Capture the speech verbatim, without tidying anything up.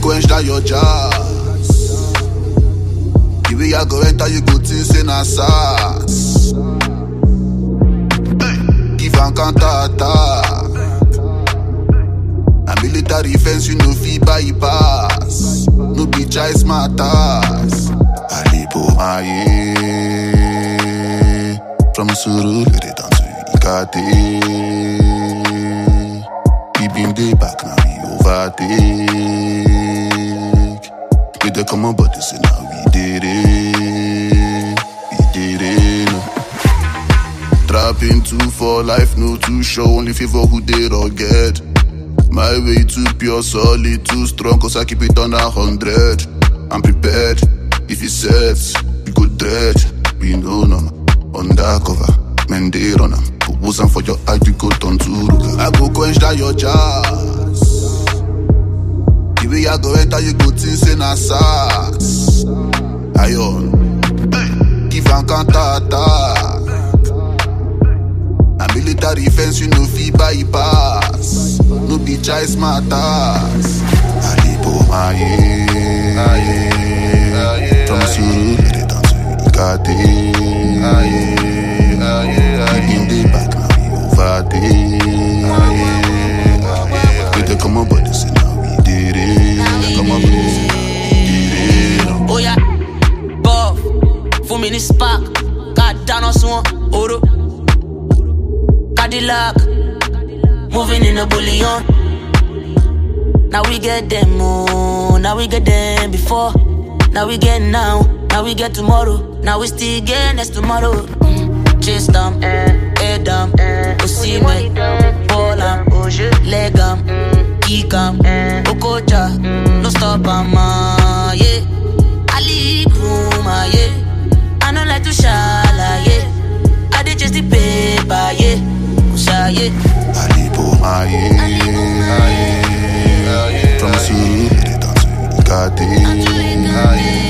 quench that your jazz. The way I go enter, you go think say na sass. Give and counter attack. A military fence, you know fi bypass. No be choice matters. Alibo aye. From Surulere down to Ikate. We been day back now we overtake. We dey come on but they say now we did it. We did it. No. Trapping two for life, no too sure. Only favor who did or get. My way too pure, solid, too strong. Cause I keep it on a hundred. I'm prepared. If it sets, we go dredge. We know no. Undercover, men they run am. Put wasn't for your eye, you go turn to Ruga. I go quench that your jazz. The way I go enter, you go think say na sass. Iron, give and counter attack. A military fence, you know fi bypass. No be choice matters. Alibo aye, aye, aye. From Surulere down to Ikate. Aye, aye, aye. In the back now we overtake. Aye, aye. We dey come on but they say now we did it. Come on but they say now we did it. Oh yeah, buff, four minutes spark. Got down on someone, Oro. Cadillac, moving in a bullion. Now we get them, oh, now we get them before. Now we get now, now we get tomorrow. Now we still get next tomorrow. Mm. Chase them, head them, Osime, ball them, leg them, kick them, Okocha, no stop them, yeah. Ali Kuma, yeah. I don't like to shala, yeah. I did just the paper, yeah. Kusha, yeah. Alibo, aye, aye, aye. From Surulere down to Ikate.